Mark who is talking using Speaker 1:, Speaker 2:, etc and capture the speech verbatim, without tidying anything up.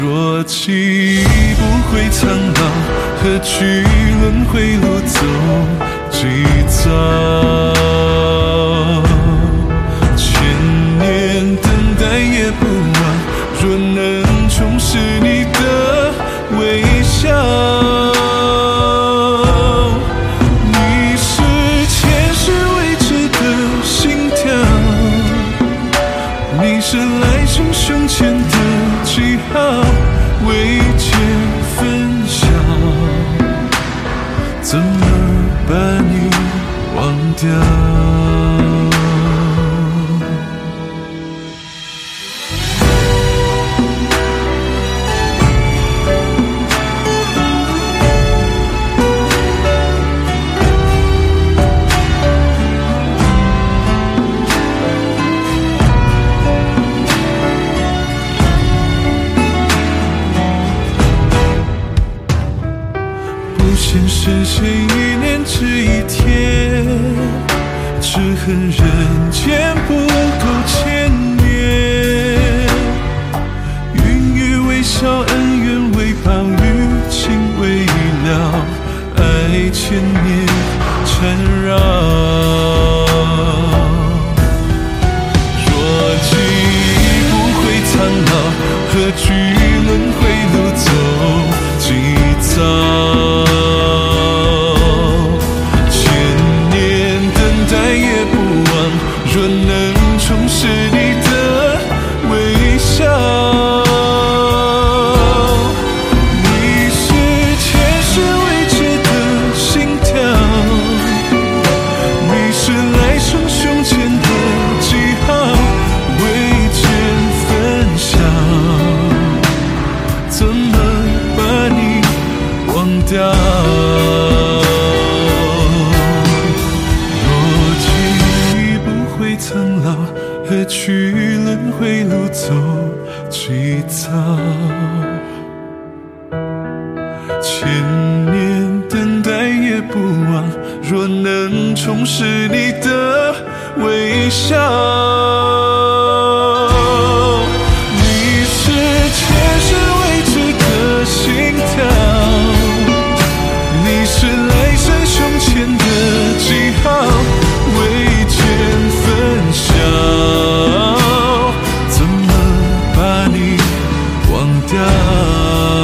Speaker 1: 若记忆不会苍老，何惧轮回路走几遭？千年等待也不晚，若能重拾你的微笑。你是前世未知的心跳，你是来生胸前的记号，未见分晓，怎么把你忘掉？现实谁一念只一天，只恨人间不够千年。云雨微笑，恩怨为报，余情未了，爱千年缠绕。若记忆不会苍老，何惧轮回路走几遭？若能重拾你的微笑，你是前世未知的心跳，你是来生胸前的记号，未见分晓，怎么把你忘掉？苍老，何惧轮回路走几遭？千年等待也不忘，若能重拾你的微笑。你是前世未知的心跳，你是来生胸前的记号，未见分晓，怎么把你忘掉？